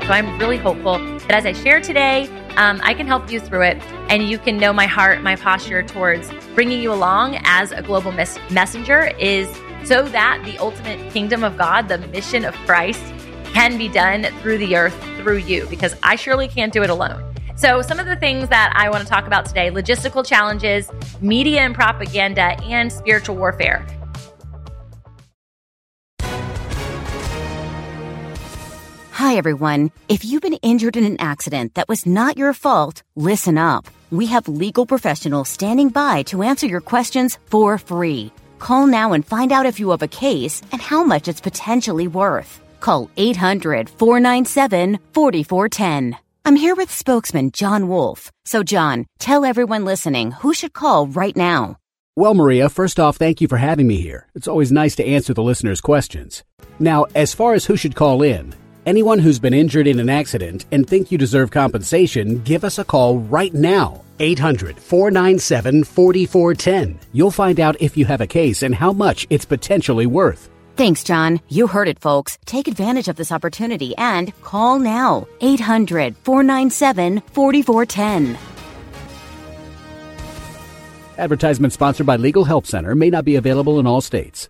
So I'm really hopeful that as I share today, I can help you through it, and you can know my heart, my posture towards bringing you along as a global messenger is so that the ultimate kingdom of God, the mission of Christ, can be done through the earth through you, because I surely can't do it alone. So some of the things that I want to talk about today: logistical challenges, media and propaganda, and spiritual warfare. Hi, everyone. If you've been injured in an accident that was not your fault, listen up. We have legal professionals standing by to answer your questions for free. Call now and find out if you have a case and how much it's potentially worth. Call 800-497-4410. I'm here with spokesman John Wolf. So, John, tell everyone listening who should call right now. Well, Maria, first off, thank you for having me here. It's always nice to answer the listeners' questions. Now, as far as who should call in, anyone who's been injured in an accident and think you deserve compensation, give us a call right now. 800-497-4410. You'll find out if you have a case and how much it's potentially worth. Thanks, John. You heard it, folks. Take advantage of this opportunity and call now. 800-497-4410. Advertisement sponsored by Legal Help Center. May not be available in all states.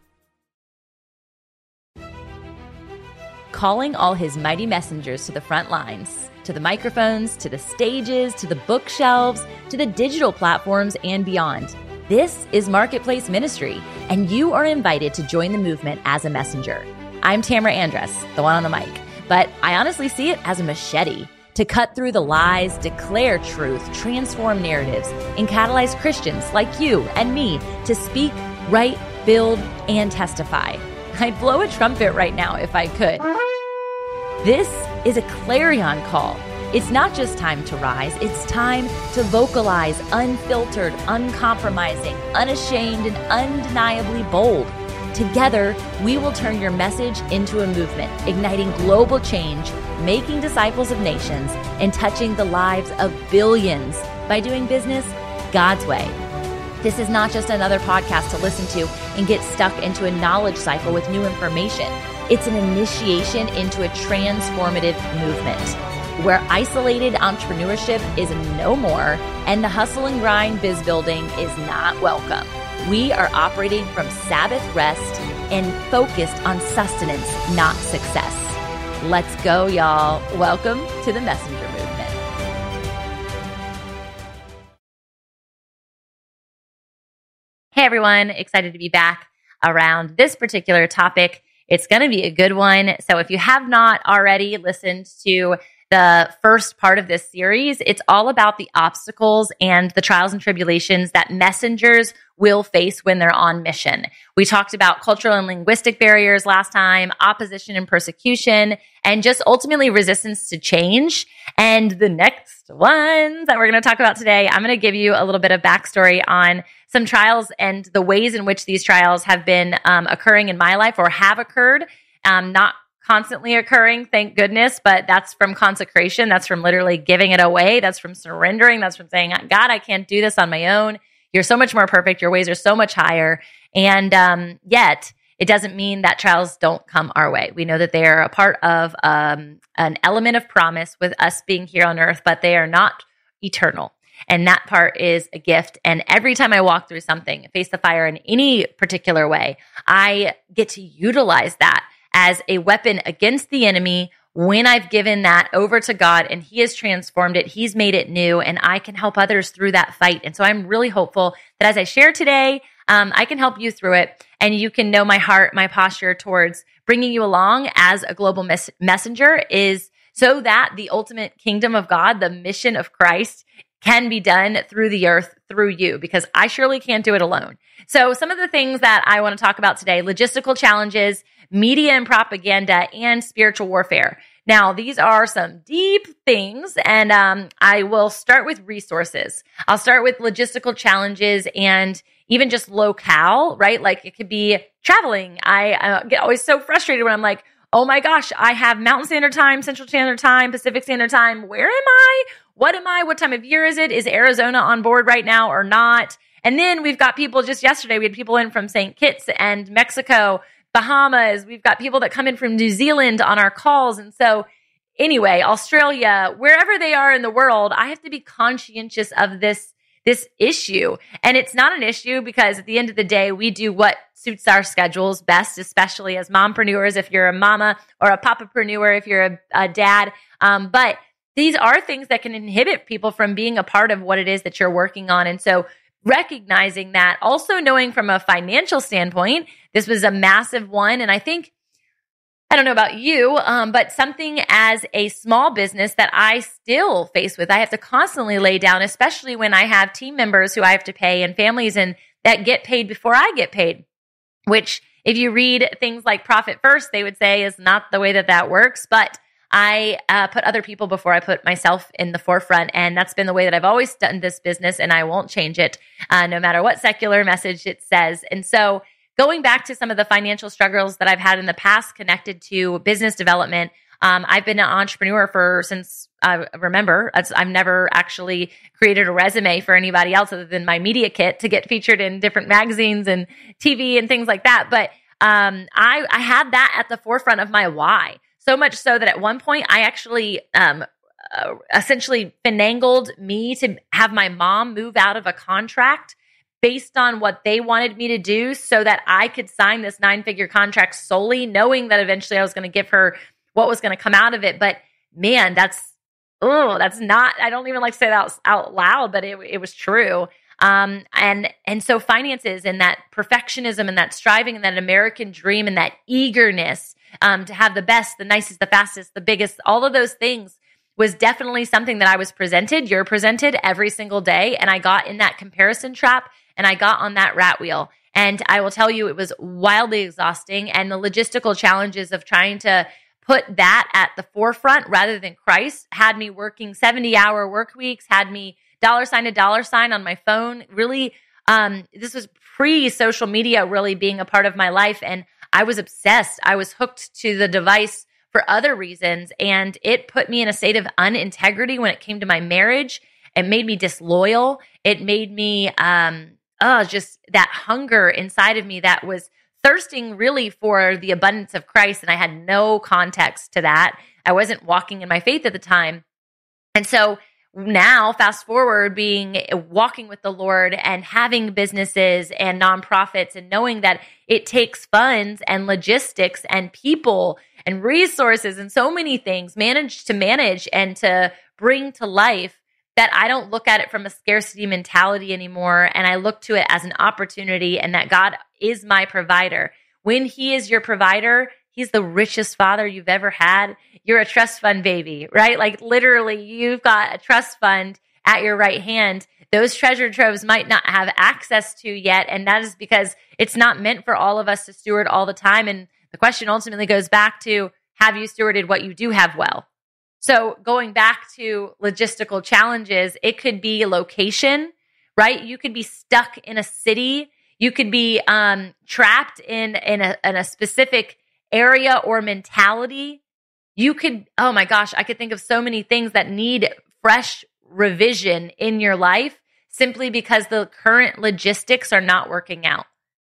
Calling all his mighty messengers to the front lines, to the microphones, to the stages, to the bookshelves, to the digital platforms, and beyond. This is Marketplace Ministry, and you are invited to join the movement as a messenger. I'm Tamara Andress, the one on the mic, but I honestly see it as a machete to cut through the lies, declare truth, transform narratives, and catalyze Christians like you and me to speak, write, build, and testify. I'd blow a trumpet right now if I could. This is a clarion call. It's not just time to rise, it's time to vocalize unfiltered, uncompromising, unashamed, and undeniably bold. Together, we will turn your message into a movement, igniting global change, making disciples of nations, and touching the lives of billions by doing business God's way. This is not just another podcast to listen to and get stuck into a knowledge cycle with new information. It's an initiation into a transformative movement where isolated entrepreneurship is no more and the hustle and grind biz building is not welcome. We are operating from Sabbath rest and focused on sustenance, not success. Let's go, y'all. Welcome to the Messenger Movement. Hey, everyone. Excited to be back around this particular topic. It's going to be a good one. So if you have not already listened to the first part of this series, it's all about the obstacles and the trials and tribulations that messengers will face when they're on mission. We talked about cultural and linguistic barriers last time, opposition and persecution, and just ultimately resistance to change. And the next ones that we're going to talk about today, I'm going to give you a little bit of backstory on some trials and the ways in which these trials have been occurring in my life or have occurred, not constantly occurring, thank goodness, but that's from consecration. That's from literally giving it away. That's from surrendering. That's from saying, God, I can't do this on my own. You're so much more perfect. Your ways are so much higher. And yet, it doesn't mean that trials don't come our way. We know that they are a part of an element of promise with us being here on earth, but they are not eternal. And that part is a gift. And every time I walk through something, face the fire in any particular way, I get to utilize that as a weapon against the enemy when I've given that over to God and He has transformed it, He's made it new, and I can help others through that fight. And so I'm really hopeful that as I share today, I can help you through it, and you can know my heart, my posture towards bringing you along as a global messenger is so that the ultimate kingdom of God, the mission of Christ, can be done through the earth through you, because I surely can't do it alone. So some of the things that I want to talk about today: logistical challenges, media and propaganda, and spiritual warfare. Now, these are some deep things, and I will start with resources. I'll start with logistical challenges and even just locale, right? Like it could be traveling. I get always so frustrated when I'm like, oh my gosh, I have Mountain Standard Time, Central Standard Time, Pacific Standard Time. Where am I? What am I? What time of year is it? Is Arizona on board right now or not? And then we've got people, just yesterday, we had people in from St. Kitts and Mexico, Bahamas. We've got people that come in from New Zealand on our calls. And so anyway, Australia, wherever they are in the world, I have to be conscientious of this issue. And it's not an issue because at the end of the day, we do what suits our schedules best, especially as mompreneurs, if you're a mama, or a papapreneur, if you're a dad. But these are things that can inhibit people from being a part of what it is that you're working on. And so recognizing that, also knowing from a financial standpoint, this was a massive one. And I think, I don't know about you, but something as a small business that I still face with, I have to constantly lay down, especially when I have team members who I have to pay and families and that get paid before I get paid, which if you read things like Profit First, they would say is not the way that works. But I put other people before I put myself in the forefront. And that's been the way that I've always done this business, and I won't change it no matter what secular message it says. And so going back to some of the financial struggles that I've had in the past connected to business development, I've been an entrepreneur since I remember. I've never actually created a resume for anybody else other than my media kit to get featured in different magazines and TV and things like that. But I had that at the forefront of my why. So much so that at one point I actually essentially finagled me to have my mom move out of a contract based on what they wanted me to do so that I could sign this 9-figure contract solely, knowing that eventually I was going to give her what was going to come out of it. But man, that's not, I don't even like to say that out loud, but it was true. And so finances and that perfectionism and that striving and that American dream and that eagerness to have the best, the nicest, the fastest, the biggest, all of those things was definitely something that I was presented. You're presented every single day. And I got in that comparison trap and I got on that rat wheel. And I will tell you, it was wildly exhausting. And the logistical challenges of trying to put that at the forefront rather than Christ had me working 70-hour work weeks, had me $sign to $sign on my phone. Really, this was pre-social media really being a part of my life. And I was obsessed. I was hooked to the device for other reasons. And it put me in a state of unintegrity when it came to my marriage. It made me disloyal. It made me just that hunger inside of me that was thirsting really for the abundance of Christ. And I had no context to that. I wasn't walking in my faith at the time. And so now, fast forward, walking with the Lord and having businesses and nonprofits and knowing that it takes funds and logistics and people and resources and so many things manage and to bring to life, that I don't look at it from a scarcity mentality anymore. And I look to it as an opportunity, and that God is my provider. When He is your provider, He's the richest father you've ever had. You're a trust fund baby, right? Like literally, you've got a trust fund at your right hand. Those treasure troves might not have access to yet. And that is because it's not meant for all of us to steward all the time. And the question ultimately goes back to, have you stewarded what you do have well? So going back to logistical challenges, it could be location, right? You could be stuck in a city. You could be trapped in a specific area or mentality. You could, oh my gosh, I could think of so many things that need fresh revision in your life simply because the current logistics are not working out.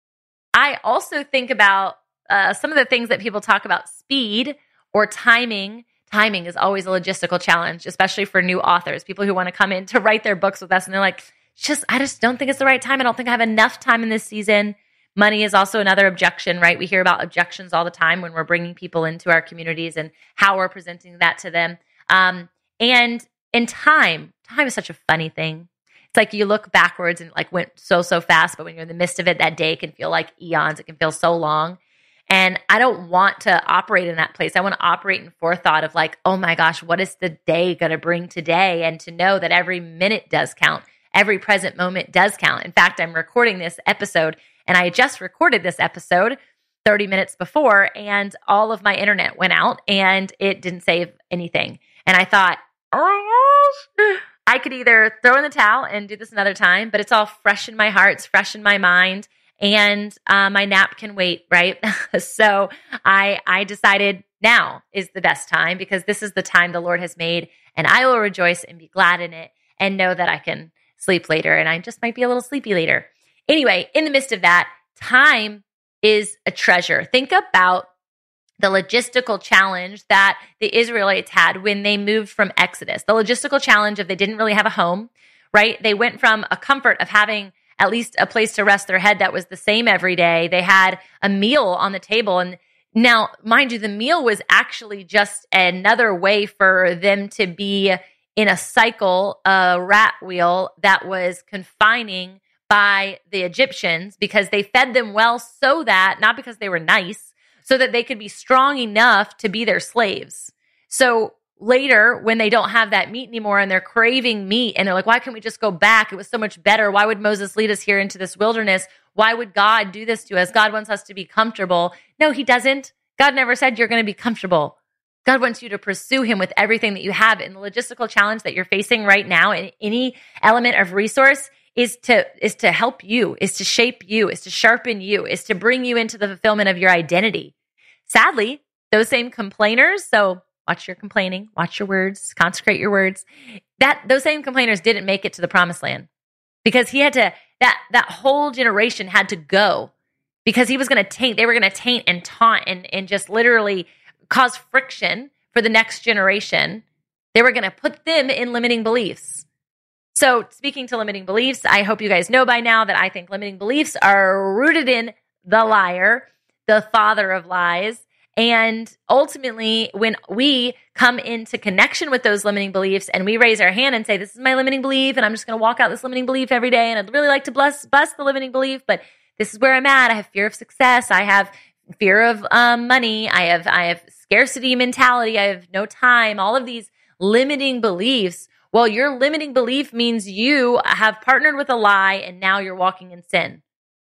I also think about some of the things that people talk about, speed or timing. Timing is always a logistical challenge, especially for new authors, people who want to come in to write their books with us. And they're like, I just don't think it's the right time. I don't think I have enough time in this season. Money is also another objection, right? We hear about objections all the time when we're bringing people into our communities and how we're presenting that to them. And time is such a funny thing. It's like you look backwards and like went so fast, but when you're in the midst of it, that day can feel like eons. It can feel so long. And I don't want to operate in that place. I want to operate in forethought of like, oh my gosh, what is the day going to bring today? And to know that every minute does count. Every present moment does count. In fact, I'm recording this episode, and I just recorded this episode 30 minutes before, and all of my internet went out and it didn't save anything. And I thought, oh, I could either throw in the towel and do this another time, but it's all fresh in my heart, it's fresh in my mind, and my nap can wait, right? So I decided now is the best time, because this is the time the Lord has made, and I will rejoice and be glad in it and know that I can sleep later, and I just might be a little sleepy later. Anyway, in the midst of that, time is a treasure. Think about the logistical challenge that the Israelites had when they moved from Exodus. The logistical challenge of they didn't really have a home, right? They went from a comfort of having at least a place to rest their head that was the same every day. They had a meal on the table. And now, mind you, the meal was actually just another way for them to be in a cycle, a rat wheel that was confining by the Egyptians, because they fed them well so that, not because they were nice, so that they could be strong enough to be their slaves. So later, when they don't have that meat anymore and they're craving meat and they're like, why can't we just go back? It was so much better. Why would Moses lead us here into this wilderness? Why would God do this to us? God wants us to be comfortable. No, he doesn't. God never said you're going to be comfortable. God wants you to pursue him with everything that you have. And the logistical challenge that you're facing right now in any element of resource is to help you, is to shape you, is to sharpen you, is to bring you into the fulfillment of your identity. Sadly, those same complainers, so watch your complaining, watch your words, consecrate your words, those same complainers didn't make it to the promised land, because he had to, that whole generation had to go, because he was going to taint, they were going to taint and taunt and just literally cause friction for the next generation. They were going to put them in limiting beliefs. So speaking to limiting beliefs, I hope you guys know by now that I think limiting beliefs are rooted in the liar, the father of lies. And ultimately, when we come into connection with those limiting beliefs and we raise our hand and say, this is my limiting belief, and I'm just going to walk out this limiting belief every day, and I'd really like to bust the limiting belief, but this is where I'm at. I have fear of success. I have fear of money. I have scarcity mentality. I have no time. All of these limiting beliefs. Well, your limiting belief means you have partnered with a lie and now you're walking in sin.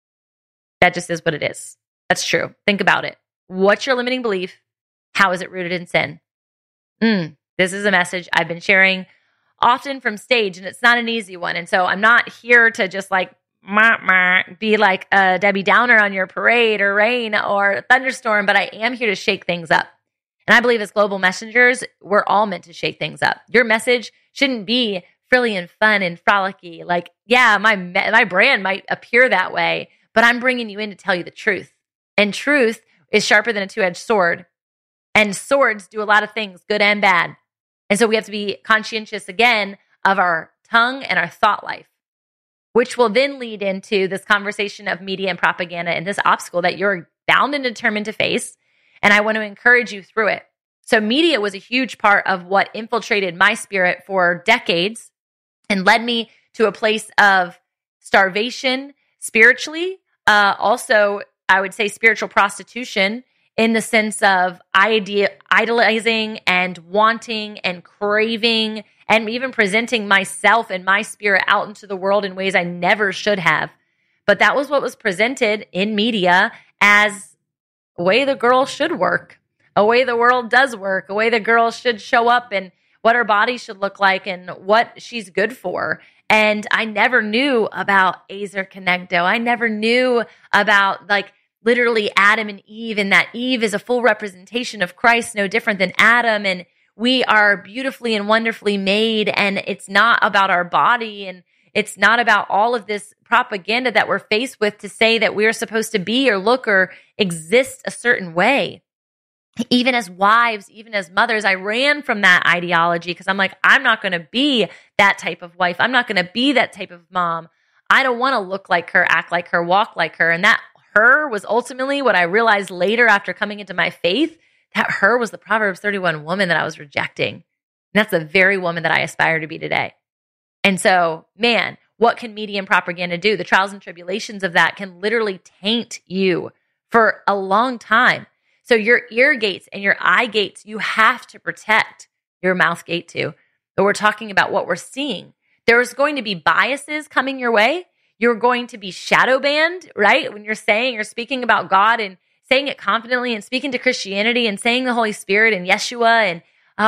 That just is what it is. That's true. Think about it. What's your limiting belief? How is it rooted in sin? This is a message I've been sharing often from stage, and it's not an easy one. And so I'm not here to just like be like a Debbie Downer on your parade or rain or thunderstorm, but I am here to shake things up. And I believe as global messengers, we're all meant to shake things up. Your message shouldn't be frilly and fun and frolicky. Like, yeah, my brand might appear that way, but I'm bringing you in to tell you the truth. And truth is sharper than a two-edged sword. And swords do a lot of things, good and bad. And so we have to be conscientious again of our tongue and our thought life, which will then lead into this conversation of media and propaganda and this obstacle that you're bound and determined to face. And I want to encourage you through it. So media was a huge part of what infiltrated my spirit for decades and led me to a place of starvation spiritually. Also, I would say spiritual prostitution in the sense of idolizing and wanting and craving and even presenting myself and my spirit out into the world in ways I never should have. But that was what was presented in media as a way the girl should work, a way the world does work, a way the girl should show up and what her body should look like and what she's good for. And I never knew about Ezer Kenegdo. I never knew about like literally Adam and Eve, and that Eve is a full representation of Christ, no different than Adam. And we are beautifully and wonderfully made. And it's not about our body. And it's not about all of this propaganda that we're faced with to say that we're supposed to be or look or exist a certain way. Even as wives, even as mothers, I ran from that ideology because I'm like, I'm not going to be that type of wife. I'm not going to be that type of mom. I don't want to look like her, act like her, walk like her. And that her was ultimately what I realized later after coming into my faith, that her was the Proverbs 31 woman that I was rejecting. And that's the very woman that I aspire to be today. And so, man, what can media and propaganda do? The trials and tribulations of that can literally taint you for a long time. So your ear gates and your eye gates, you have to protect your mouth gate too. But we're talking about what we're seeing. There's going to be biases coming your way. You're going to be shadow banned, right? When you're speaking about God and saying it confidently and speaking to Christianity and saying the Holy Spirit and Yeshua and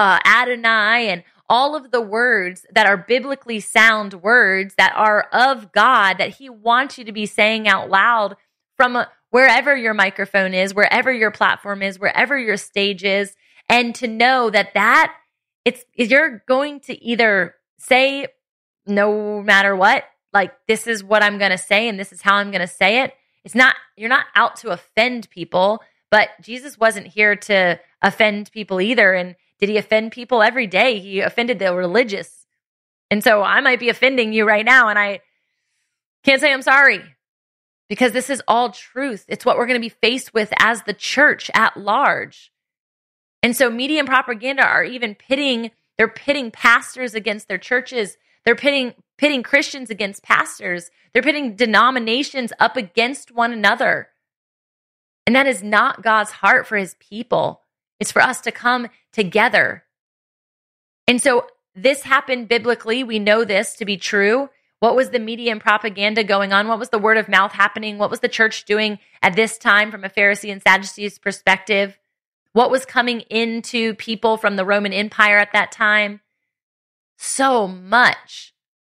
Adonai and all of the words that are biblically sound words that are of God that he wants you to be saying out loud from wherever your microphone is, wherever your platform is, wherever your stage is, and to know that you're going to either say no matter what, like this is what I'm going to say and this is how I'm going to say it. You're not out to offend people, But Jesus wasn't here to offend people either. And did he offend people every day? He offended the religious. And so I might be offending you right now, and I can't say I'm sorry, because this is all truth. It's what we're going to be faced with as the church at large. And so media and propaganda are even pitting pastors against their churches. They're pitting Christians against pastors. They're pitting denominations up against one another. And that is not God's heart for his people. It's for us to come together. And so this happened biblically. We know this to be true. What was the media and propaganda going on? What was the word of mouth happening? What was the church doing at this time from a Pharisee and Sadducees perspective? What was coming into people from the Roman Empire at that time? So much.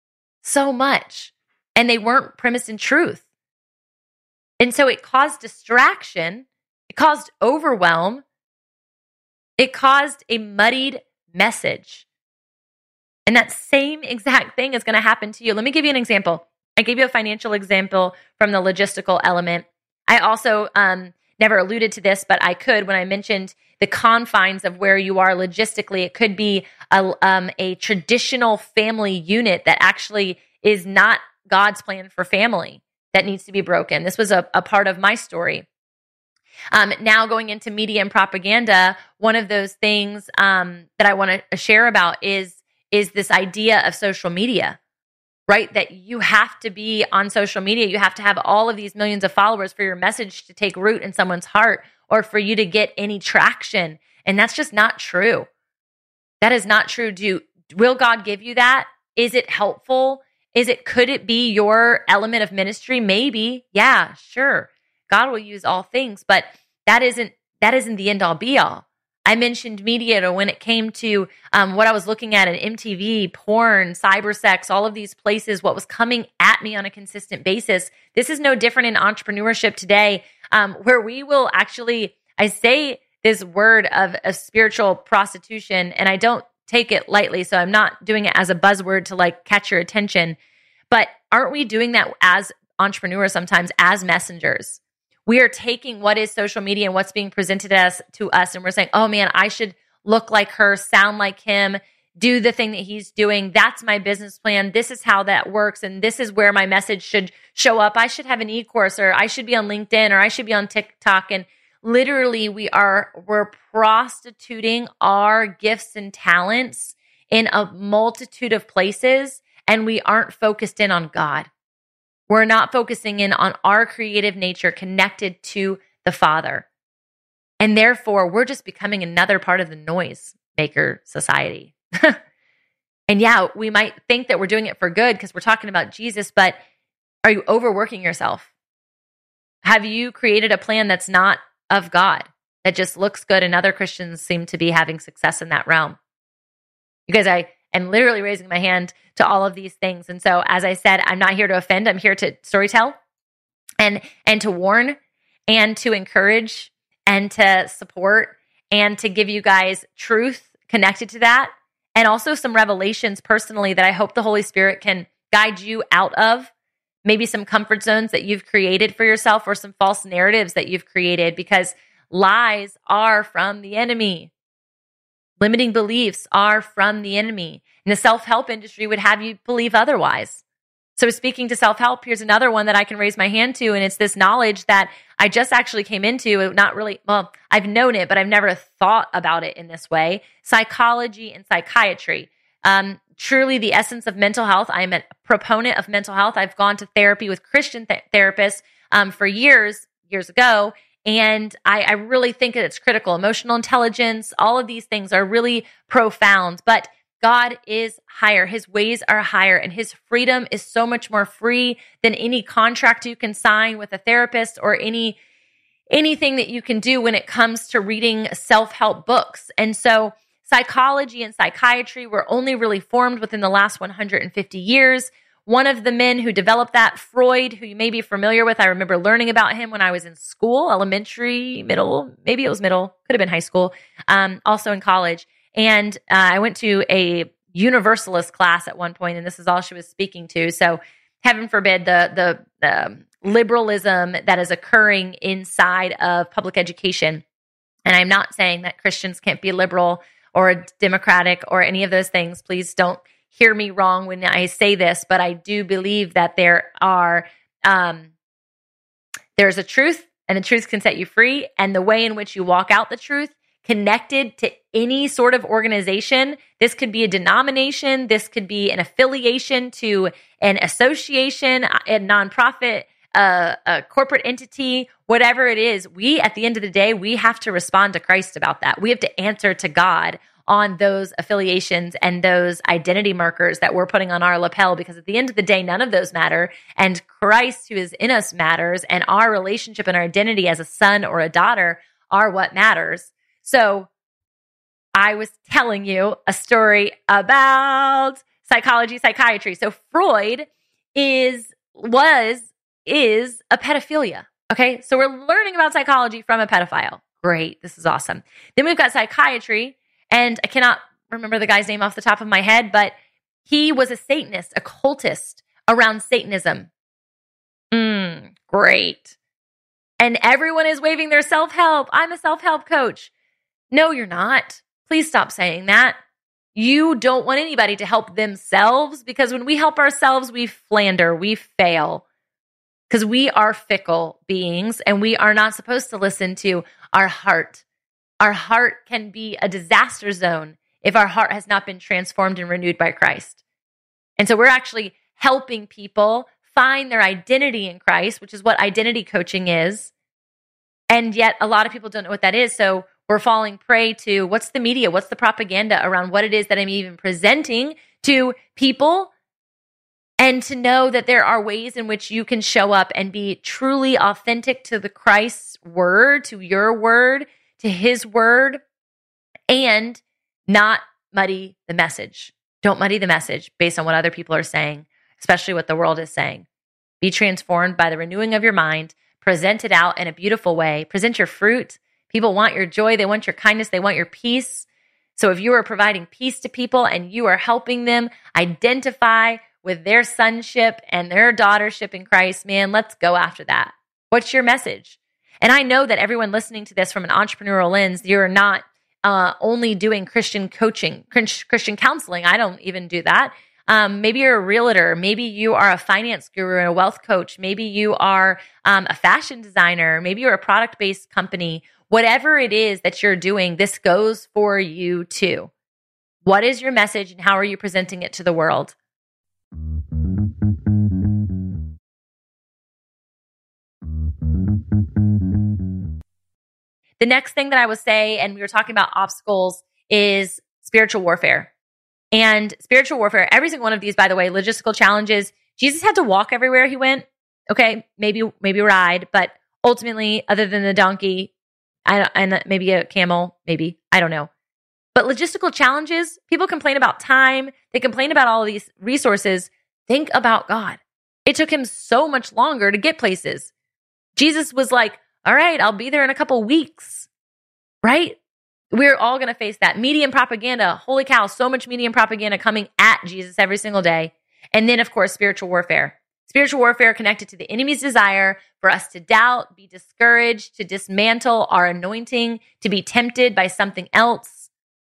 And they weren't premised in truth. And so it caused distraction. It caused overwhelm. It caused a muddied message. And that same exact thing is going to happen to you. Let me give you an example. I gave you a financial example from the logistical element. I also never alluded to this, but I could when I mentioned the confines of where you are logistically. It could be a traditional family unit that actually is not God's plan for family that needs to be broken. This was a part of my story. Now going into media and propaganda, one of those things that I want to share about is this idea of social media, right? That you have to be on social media. You have to have all of these millions of followers for your message to take root in someone's heart or for you to get any traction. And that's just not true. That is not true. Will God give you that? Is it helpful? Could it be your element of ministry? Maybe. Yeah, sure. God will use all things, but that isn't the end all be all. I mentioned media when it came to what I was looking at in MTV, porn, cybersex, all of these places, what was coming at me on a consistent basis. This is no different in entrepreneurship today, where we will actually, I say this word of spiritual prostitution, and I don't take it lightly, so I'm not doing it as a buzzword to like catch your attention, but aren't we doing that as entrepreneurs sometimes, as messengers? We are taking what is social media and what's being presented to us, and we're saying, oh man, I should look like her, sound like him, do the thing that he's doing. That's my business plan. This is how that works, and this is where my message should show up. I should have an e-course, or I should be on LinkedIn, or I should be on TikTok. And literally we're prostituting our gifts and talents in a multitude of places, and we aren't focused in on God. We're not focusing in on our creative nature connected to the Father. And therefore, we're just becoming another part of the noise maker society. And yeah, we might think that we're doing it for good because we're talking about Jesus, but are you overworking yourself? Have you created a plan that's not of God, that just looks good, and other Christians seem to be having success in that realm? Because I am literally raising my hand to all of these things. And so, as I said, I'm not here to offend. I'm here to storytell and to warn and to encourage and to support and to give you guys truth connected to that, and also some revelations personally that I hope the Holy Spirit can guide you out of. Maybe some comfort zones that you've created for yourself, or some false narratives that you've created, because lies are from the enemy. Limiting beliefs are from the enemy. And the self-help industry would have you believe otherwise. So speaking to self-help, here's another one that I can raise my hand to, and it's this knowledge that I just actually came into. I've known it, but I've never thought about it in this way. Psychology and psychiatry. Truly the essence of mental health. I'm a proponent of mental health. I've gone to therapy with Christian therapists for years ago, and I really think that it's critical. Emotional intelligence, all of these things are really profound, but God is higher. His ways are higher, and his freedom is so much more free than any contract you can sign with a therapist or anything that you can do when it comes to reading self-help books. And so psychology and psychiatry were only really formed within the last 150 years. One of the men who developed that, Freud, who you may be familiar with, I remember learning about him when I was in school, elementary, middle, maybe it was middle, could have been high school, also in college. And I went to a universalist class at one point, and this is all she was speaking to. So heaven forbid the liberalism that is occurring inside of public education. And I'm not saying that Christians can't be liberal or democratic or any of those things. Please don't hear me wrong when I say this, but I do believe that there's a truth, and the truth can set you free. And the way in which you walk out the truth connected to any sort of organization. This could be a denomination. This could be an affiliation to an association, a nonprofit, a corporate entity, whatever it is. We, at the end of the day, we have to respond to Christ about that. We have to answer to God on those affiliations and those identity markers that we're putting on our lapel, because at the end of the day, none of those matter. And Christ, who is in us, matters. And our relationship and our identity as a son or a daughter are what matters. So I was telling you a story about psychology, psychiatry. So Freud is a pedophilia. Okay. So we're learning about psychology from a pedophile. Great. This is awesome. Then we've got psychiatry, and I cannot remember the guy's name off the top of my head, but he was a Satanist, a cultist around Satanism. Great. And everyone is waving their self-help. I'm a self-help coach. No, you're not. Please stop saying that. You don't want anybody to help themselves, because when we help ourselves, we flounder, we fail, because we are fickle beings and we are not supposed to listen to our heart. Our heart can be a disaster zone if our heart has not been transformed and renewed by Christ. And so we're actually helping people find their identity in Christ, which is what identity coaching is. And yet a lot of people don't know what that is. So we're falling prey to what's the media, what's the propaganda around what it is that I'm even presenting to people. And to know that there are ways in which you can show up and be truly authentic to the Christ's word, to your word, to his word, and not muddy the message. Don't muddy the message based on what other people are saying, especially what the world is saying. Be transformed by the renewing of your mind. Present it out in a beautiful way. Present your fruit. People want your joy. They want your kindness. They want your peace. So if you are providing peace to people and you are helping them identify with their sonship and their daughtership in Christ, man, let's go after that. What's your message? And I know that everyone listening to this from an entrepreneurial lens, you're not only doing Christian coaching, Christian counseling. I don't even do that. Maybe you're a realtor. Maybe you are a finance guru and a wealth coach. Maybe you are a fashion designer. Maybe you're a product-based company. Whatever it is that you're doing, this goes for you too. What is your message and how are you presenting it to the world? The next thing that I will say, and we were talking about obstacles, is spiritual warfare. And spiritual warfare, every single one of these, by the way, logistical challenges, Jesus had to walk everywhere he went. Okay, maybe ride, but ultimately, other than the donkey, and maybe a camel, maybe, I don't know. But logistical challenges, people complain about time. They complain about all of these resources. Think about God. It took him so much longer to get places. Jesus was like, all right, I'll be there in a couple weeks, right? We're all going to face that. Media and propaganda. Holy cow, so much media and propaganda coming at Jesus every single day. And then, of course, spiritual warfare. Spiritual warfare connected to the enemy's desire for us to doubt, be discouraged, to dismantle our anointing, to be tempted by something else.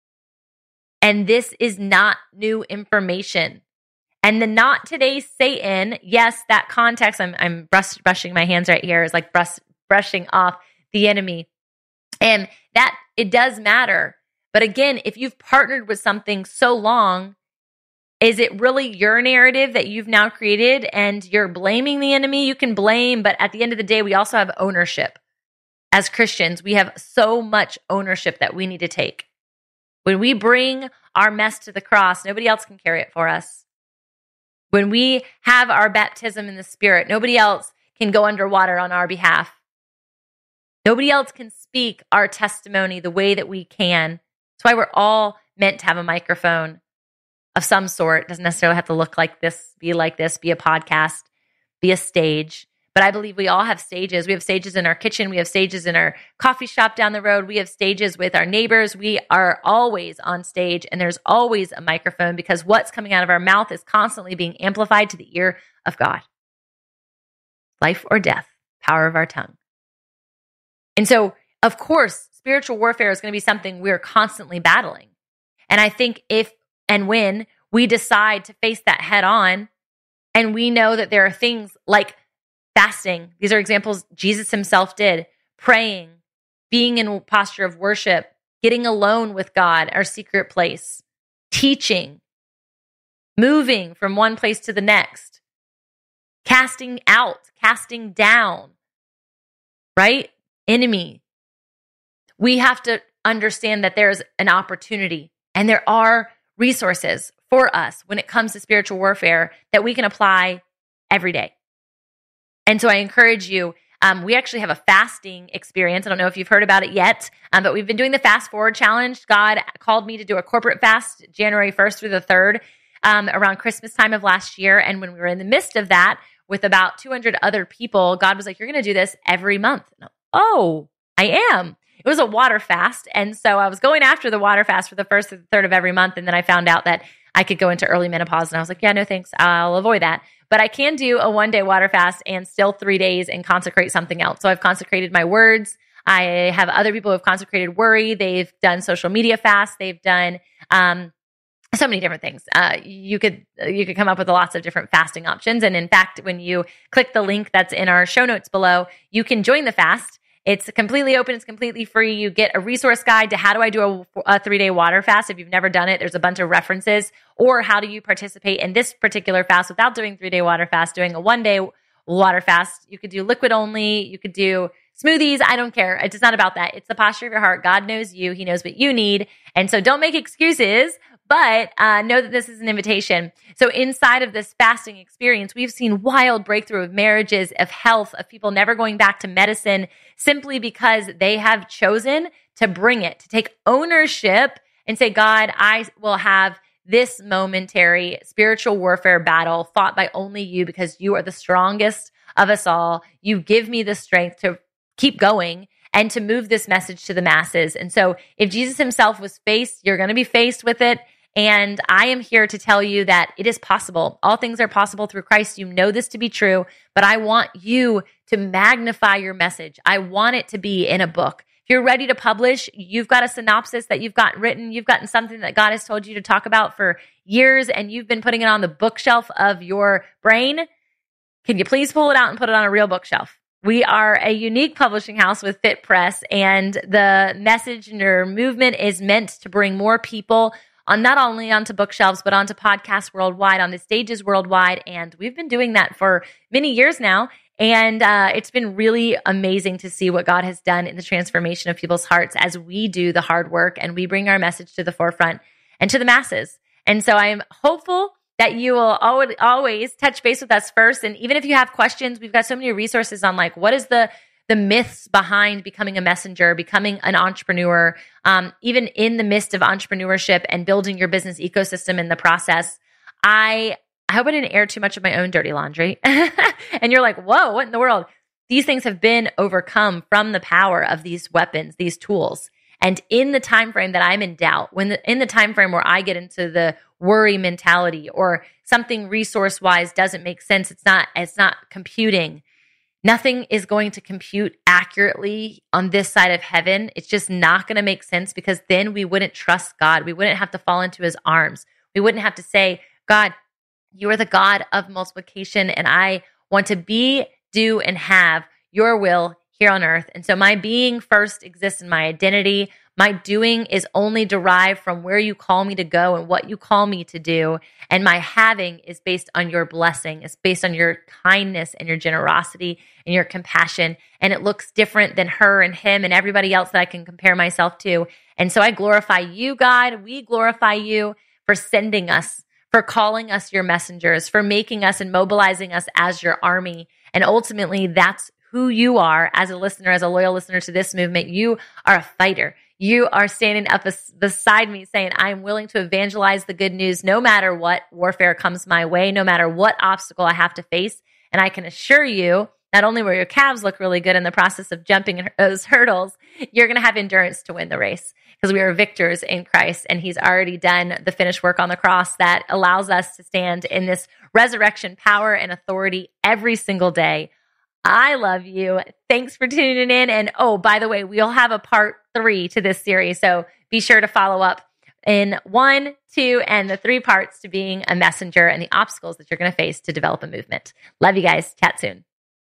And this is not new information. And the not today Satan, yes, that context, I'm brushing my hands right here, is like brushing off the enemy. And that it does matter. But again, if you've partnered with something so long, is it really your narrative that you've now created and you're blaming the enemy? You can blame, but at the end of the day, we also have ownership. As Christians, we have so much ownership that we need to take. When we bring our mess to the cross, nobody else can carry it for us. When we have our baptism in the Spirit, nobody else can go underwater on our behalf. Nobody else can speak our testimony the way that we can. That's why we're all meant to have a microphone of some sort. It doesn't necessarily have to look like this, be a podcast, be a stage. But I believe we all have stages. We have stages in our kitchen. We have stages in our coffee shop down the road. We have stages with our neighbors. We are always on stage, and there's always a microphone, because what's coming out of our mouth is constantly being amplified to the ear of God. life or death, power of our tongue. And so, of course, spiritual warfare is going to be something we're constantly battling. And I think if and when we decide to face that head on, and we know that there are things like fasting, these are examples Jesus himself did, praying, being in a posture of worship, getting alone with God, our secret place, teaching, moving from one place to the next, casting out, casting down, right? Enemy. We have to understand that there's an opportunity and there are resources for us when it comes to spiritual warfare that we can apply every day. And so I encourage you, we actually have a fasting experience. I don't know if you've heard about it yet, but we've been doing the Fast Forward Challenge. God called me to do a corporate fast January 1st through the 3rd around Christmas time of last year. And when we were in the midst of that with about 200 other people, God was like, you're going to do this every month. Oh, I am. It was a water fast. And so I was going after the water fast for the 1st through the 3rd of every month. And then I found out that I could go into early menopause. And I was like, yeah, no, thanks. I'll avoid that. But I can do a 1-day water fast and still 3 days and consecrate something else. So I've consecrated my words. I have other people who have consecrated worry. They've done social media fasts. They've done so many different things. You could come up with lots of different fasting options. And in fact, when you click the link that's in our show notes below, you can join the fast. It's completely open. It's completely free. You get a resource guide to how do I do a 3-day water fast. If you've never done it, there's a bunch of references. Or how do you participate in this particular fast without doing 3-day water fast, doing a 1-day water fast. You could do liquid only. You could do smoothies. I don't care. It's not about that. It's the posture of your heart. God knows you. He knows what you need. And so don't make excuses, but know that this is an invitation. So inside of this fasting experience, we've seen wild breakthrough of marriages, of health, of people never going back to medicine simply because they have chosen to bring it, to take ownership and say, God, I will have this momentary spiritual warfare battle fought by only you because you are the strongest of us all. You give me the strength to keep going and to move this message to the masses. And so if Jesus himself was faced, you're going to be faced with it. And I am here to tell you that it is possible. All things are possible through Christ. You know this to be true, but I want you to magnify your message. I want it to be in a book. If you're ready to publish, you've got a synopsis that you've gotten written. You've gotten something that God has told you to talk about for years, and you've been putting it on the bookshelf of your brain. Can you please pull it out and put it on a real bookshelf? We are a unique publishing house with Fit Press, and the message and your movement is meant to bring more people on, not only onto bookshelves, but onto podcasts worldwide, on the stages worldwide. And we've been doing that for many years now. And it's been really amazing to see what God has done in the transformation of people's hearts as we do the hard work and we bring our message to the forefront and to the masses. And so I am hopeful that you will always touch base with us first. And even if you have questions, we've got so many resources on like, what is the myths behind becoming a messenger, becoming an entrepreneur, even in the midst of entrepreneurship and building your business ecosystem in the process. I hope I didn't air too much of my own dirty laundry. And you're like, whoa, what in the world? These things have been overcome from the power of these weapons, these tools. And in the time frame that I'm in doubt, in the time frame where I get into the worry mentality or something resource-wise doesn't make sense, it's not computing. Nothing is going to compute accurately on this side of heaven. It's just not going to make sense because then we wouldn't trust God. We wouldn't have to fall into his arms. We wouldn't have to say, God, you are the God of multiplication, and I want to be, do, and have your will here on earth. And so my being first exists in my identity. My doing is only derived from where you call me to go and what you call me to do. And my having is based on your blessing. It's based on your kindness and your generosity and your compassion. And it looks different than her and him and everybody else that I can compare myself to. And so I glorify you, God. We glorify you for sending us, for calling us your messengers, for making us and mobilizing us as your army. And ultimately, that's who you are as a listener, as a loyal listener to this movement. You are a fighter. You are standing up beside me saying, I am willing to evangelize the good news no matter what warfare comes my way, no matter what obstacle I have to face. And I can assure you, not only will your calves look really good in the process of jumping those hurdles, you're going to have endurance to win the race because we are victors in Christ, and he's already done the finished work on the cross that allows us to stand in this resurrection power and authority every single day. I love you. Thanks for tuning in. And oh, by the way, we'll have a part 3 to this series. So be sure to follow up in 1, 2, and the 3 parts to being a messenger and the obstacles that you're going to face to develop a movement. Love you guys. Chat soon.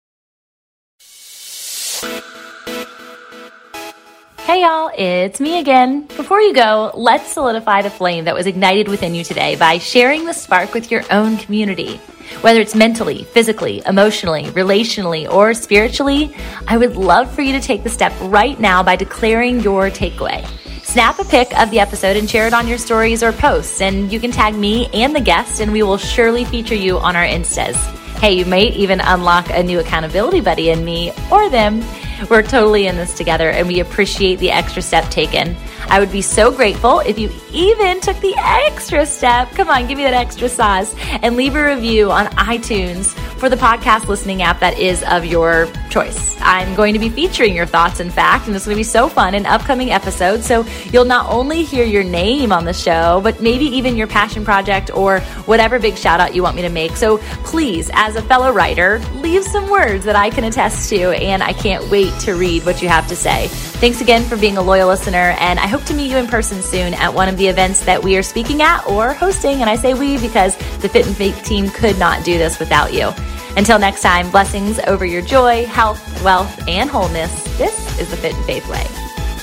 Hey y'all, it's me again. Before you go, let's solidify the flame that was ignited within you today by sharing the spark with your own community. Whether it's mentally, physically, emotionally, relationally, or spiritually, I would love for you to take the step right now by declaring your takeaway. Snap a pic of the episode and share it on your stories or posts, and you can tag me and the guest, and we will surely feature you on our Instas. Hey, you might even unlock a new accountability buddy in me or them. We're totally in this together, and we appreciate the extra step taken. I would be so grateful if you even took the extra step. Come on, give me that extra sauce and leave a review on iTunes for the podcast listening app that is of your choice. I'm going to be featuring your thoughts, in fact, and it's going to be so fun in upcoming episodes. So you'll not only hear your name on the show, but maybe even your passion project or whatever big shout out you want me to make. So please, as a fellow writer, leave some words that I can attest to, and I can't wait to read what you have to say. Thanks again for being a loyal listener, and I hope to meet you in person soon at one of the events that we are speaking at or hosting. And I say we because the Fit and Faith team could not do this without you. Until next time, blessings over your joy, health, wealth, and wholeness. This is the Fit and Faith way.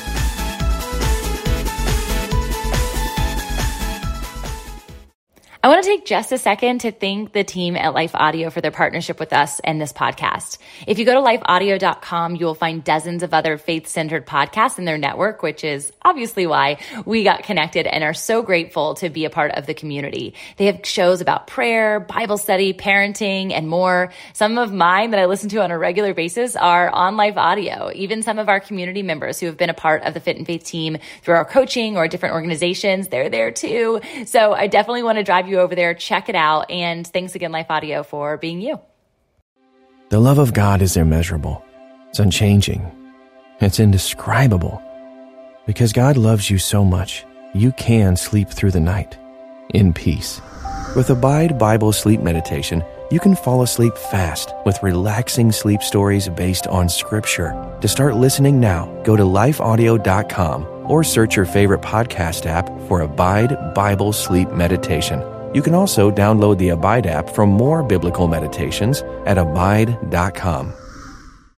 I want to take just a second to thank the team at Life Audio for their partnership with us and this podcast. If you go to lifeaudio.com, you will find dozens of other faith-centered podcasts in their network, which is obviously why we got connected and are so grateful to be a part of the community. They have shows about prayer, Bible study, parenting, and more. Some of mine that I listen to on a regular basis are on Life Audio. Even some of our community members who have been a part of the Fit and Faith team through our coaching or different organizations, they're there too. So I definitely want to drive you over there. Check it out. And thanks again, Life Audio, for being you. The love of God is immeasurable. It's unchanging. It's indescribable. Because God loves you so much, you can sleep through the night in peace. With Abide Bible Sleep Meditation, you can fall asleep fast with relaxing sleep stories based on Scripture. To start listening now, go to lifeaudio.com or search your favorite podcast app for Abide Bible Sleep Meditation. You can also download the Abide app for more biblical meditations at abide.com.